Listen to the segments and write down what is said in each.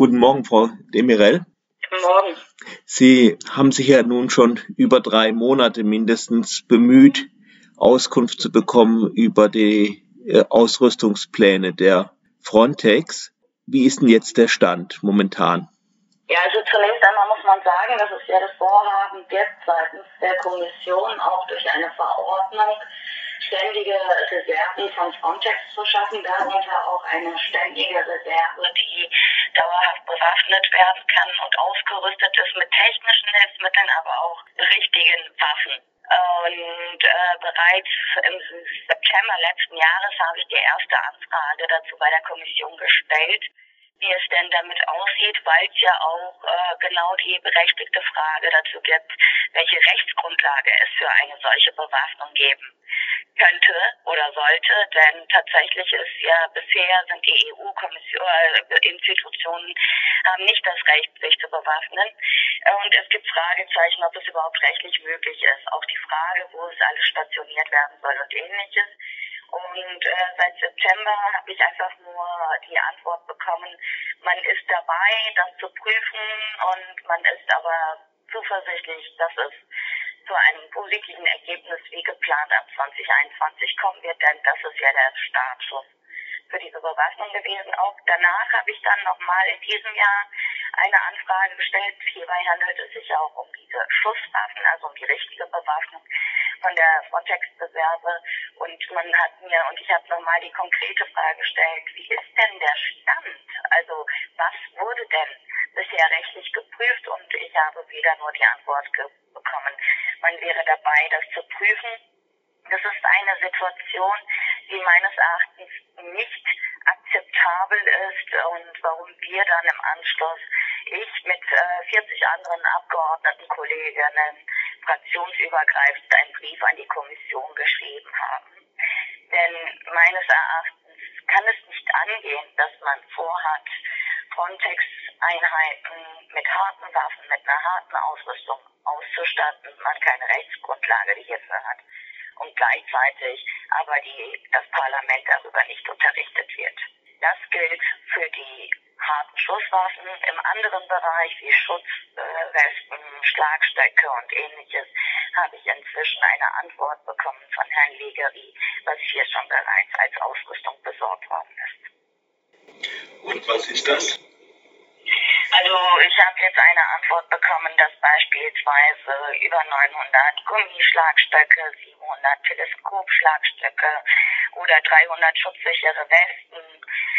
Guten Morgen, Frau Demirel. Guten Morgen. Sie haben sich ja nun schon über 3 Monate mindestens bemüht, Auskunft zu bekommen über die Ausrüstungspläne der Frontex. Wie ist denn jetzt der Stand momentan? Ja, also zunächst einmal muss man sagen, dass es ja das Vorhaben gibt, seitens der Kommission auch durch eine Verordnung ständige Reserven von Frontex zu schaffen, darunter auch eine ständige Reserve, die dauerhaft bewaffnet werden kann und ausgerüstet ist mit technischen Hilfsmitteln, aber auch richtigen Waffen. Und bereits im September letzten Jahres habe ich die erste Anfrage dazu bei der Kommission gestellt, wie es denn damit aussieht, weil es ja auch genau die berechtigte Frage dazu gibt, welche Rechtsgrundlage es für eine solche Bewaffnung geben könnte oder sollte, denn tatsächlich ist ja bisher sind die EU-Institutionen haben nicht das Recht, sich zu bewaffnen, und es gibt Fragezeichen, ob es überhaupt rechtlich möglich ist. Auch die Frage, wo es alles stationiert werden soll und ähnliches. Und seit September habe ich einfach nur die Antwort bekommen, man ist dabei, das zu prüfen, und man ist aber zuversichtlich, dass es zu einem positiven Ergebnis wie geplant ab 2021 kommen wird, denn das ist ja der Startschuss für diese Bewaffnung gewesen. Auch danach habe ich dann nochmal in diesem Jahr eine Anfrage gestellt. Hierbei handelt es sich auch um diese Schusswaffen, also um die richtige Bewaffnung von der Frontex-Reserve. Und ich habe nochmal die konkrete Frage gestellt, wie ist denn der Stand? Also was wurde denn bisher rechtlich geprüft? Und ich habe wieder nur die Antwort bekommen, man wäre dabei, das zu prüfen. Das ist eine Situation, die meines Erachtens nicht akzeptabel ist, und warum wir dann im Anschluss, ich mit 40 anderen Abgeordneten, Kolleginnen, fraktionsübergreifend einen Brief an die Kommission geschrieben haben. Denn meines Erachtens kann es nicht angehen, dass man vorhat, Frontex-Einheiten mit harten Waffen, mit einer harten Ausrüstung auszustatten, man keine Rechtsgrundlage hierfür hat und gleichzeitig aber das Parlament darüber nicht unterrichtet wird. Das gilt für die harten Schusswaffen. Im anderen Bereich wie Schutzwesten, Schlagstöcke und ähnliches habe ich inzwischen eine Antwort bekommen von Herrn Legeri, was hier schon bereits als Ausrüstung besorgt worden ist. Und was ist das? Also ich habe jetzt eine Antwort bekommen, dass beispielsweise über 900 Gummischlagstöcke, 700 Teleskopschlagstöcke oder 300 schutzsichere Westen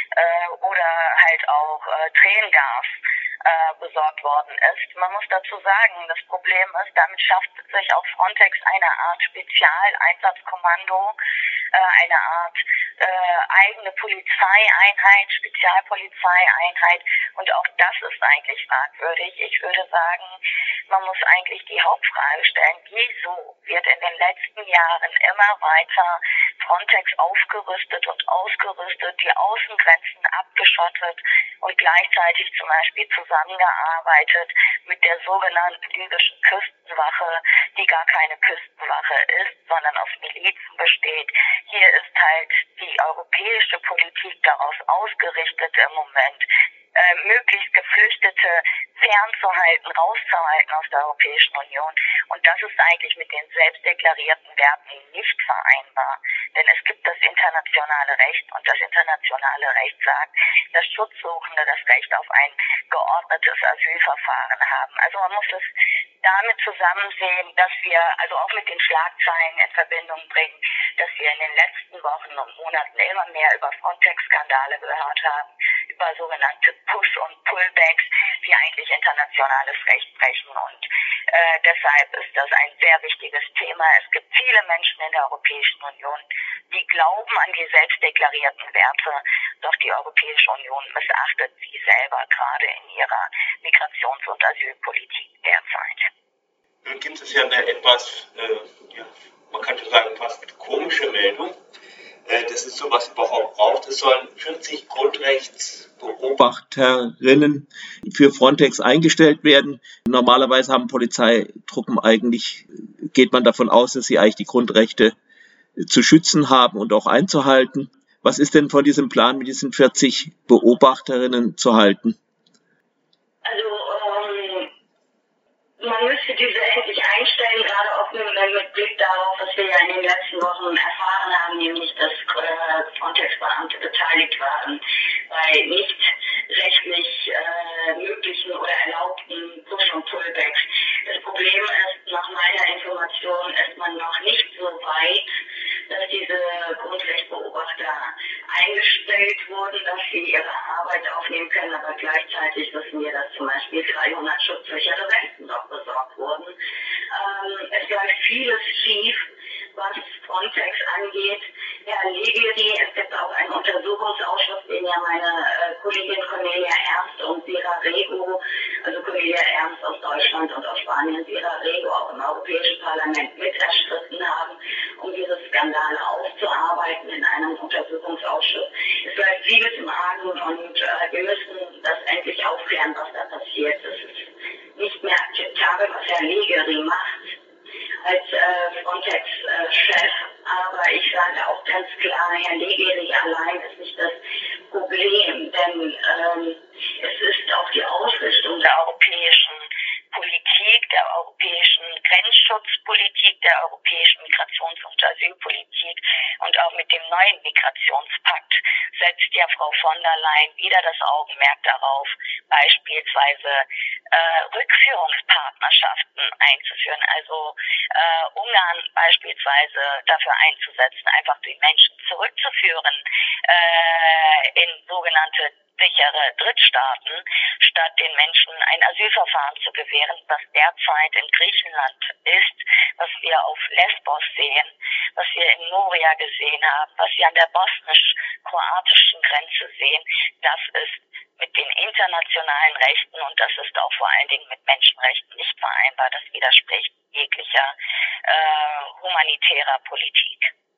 oder halt auch Tränengas besorgt worden ist. Man muss dazu sagen, das Problem ist, damit schafft sich auch Frontex eine Art Spezialeinsatzkommando, eine Art eigene Polizeieinheit, Spezialpolizeieinheit, und auch das ist eigentlich fragwürdig. Ich würde sagen, man muss eigentlich die Hauptfrage stellen, wieso wird in den letzten Jahren immer weiter Frontex aufgerüstet und ausgerüstet, die Außengrenzen abgeschottet und gleichzeitig zum Beispiel zusammengearbeitet mit der sogenannten libyschen Küstenwache, die gar keine Küstenwache ist, sondern aus Milizen besteht. Hier ist halt die europäische Politik daraus ausgerichtet im Moment, möglichst Geflüchtete fernzuhalten, rauszuhalten aus der Europäischen Union. Und das ist eigentlich mit den selbstdeklarierten Werten nicht vereinbar. Denn es gibt das internationale Recht, und das internationale Recht sagt, dass Schutzsuchende das Recht auf ein geordnetes Asylverfahren haben. Also man muss es damit zusammen sehen, dass wir, also auch mit den Schlagzeilen in Verbindung bringen, dass wir in den letzten Wochen und Monaten immer mehr über Frontex-Skandale gehört haben, über sogenannte Push- und Pullbacks, die eigentlich internationales Recht brechen. Und deshalb ist das ein sehr wichtiges Thema. Es gibt viele Menschen in der Europäischen Union, die glauben an die selbstdeklarierten Werte, doch die Europäische Union missachtet sie selber gerade in ihrer Migrations- und Asylpolitik derzeit. Nun gibt es ja eine etwas, man könnte sagen, fast komische Meldung, dass es sowas überhaupt braucht. Es sollen 40 Grundrechtsbeobachterinnen für Frontex eingestellt werden. Normalerweise haben Polizeitruppen geht man davon aus, dass sie eigentlich die Grundrechte zu schützen haben und auch einzuhalten. Was ist denn von diesem Plan mit diesen 40 Beobachterinnen zu halten? man müsste diese endlich einstellen, gerade auch mit Blick darauf, was wir ja in den letzten Wochen erfahren haben, nämlich dass Frontex-Beamte beteiligt waren bei nicht rechtlich möglichen oder erlaubten Push- und Pullbacks. Das Problem ist, nach meiner Information ist man noch nicht so weit, dass diese Grundrechtsbeobachter eingestellt wurden, dass sie ihre Arbeit aufnehmen können, aber gleichzeitig wissen wir, dass zum Beispiel 300 schutzsichere Westen noch besorgt wurden. Es läuft vieles schief, was Frontex angeht. Herr Legeri, es gibt auch einen Untersuchungsausschuss, den ja meine Kollegin Cornelia Ernst und Sira Rego, also Cornelia Ernst aus Deutschland und aus Spanien, Sira Rego auch im Europäischen Parlament mit erstritten haben, um diese Skandale aufzuarbeiten in einem Untersuchungsausschuss. Es läuft vieles im Argen und wir müssen das endlich aufklären, was da passiert. Es ist nicht mehr akzeptabel, was Herr Legeri macht als Frontex-Chef, aber ich sage auch ganz klar, Herr Legeri allein ist nicht das Problem, denn es ist auch die Ausrichtung der europäischen Politik, der europäischen Grenzschutzpolitik, der europäischen Migrations- und Asylpolitik und auch mit dem neuen Migrationspakt setzt ja Frau von der Leyen wieder das Augenmerk darauf, beispielsweise Rückführungspartnerschaften einzuführen, also Ungarn beispielsweise dafür einzusetzen, einfach die Menschen zurückzuführen in sogenannte sichere Drittstaaten, statt den Menschen ein Asylverfahren zu gewähren, was derzeit in Griechenland ist, was wir auf Lesbos sehen, was wir in Moria gesehen haben, was wir an der bosnisch-kroatischen Grenze sehen. Das ist mit den internationalen Rechten und das ist auch vor allen Dingen mit Menschenrechten nicht vereinbar. Das widerspricht jeglicher humanitärer Politik.